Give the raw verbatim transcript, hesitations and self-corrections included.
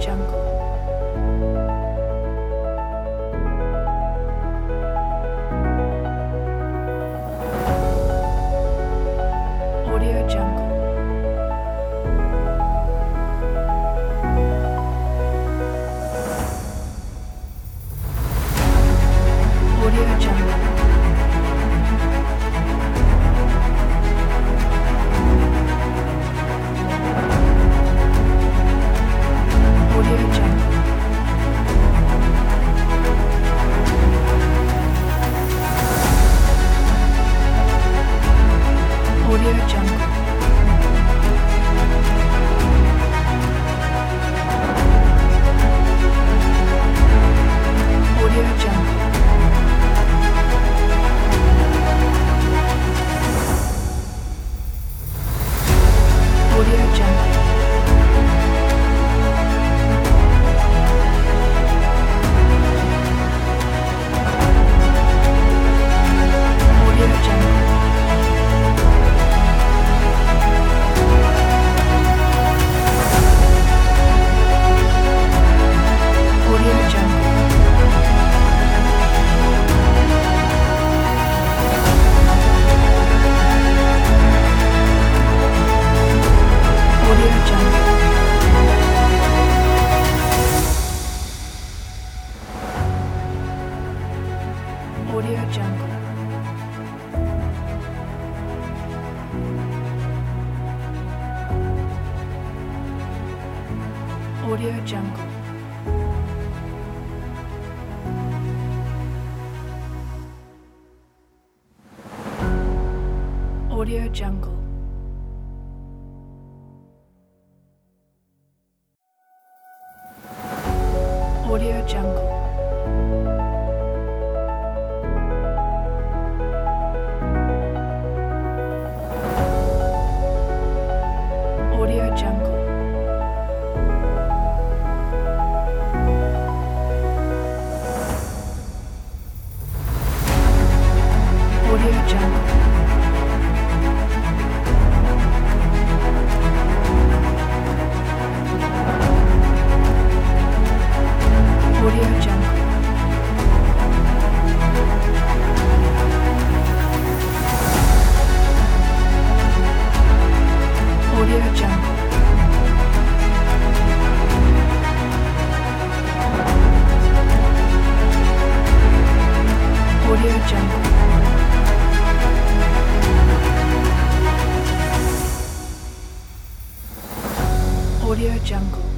Jungle. Audio Jungle. Audio Jungle. Audio Jungle. Audio Jungle. Audio Jungle. Audio Jungle. Audio Jungle. Audio Jungle. Audio Jungle. Audio Jungle. Audio Jungle. Audio Jungle. Audio Jungle. Audio Jungle. Audio Jungle. Audio Jungle. Audio Jungle. Audio Jungle. Audio Jungle.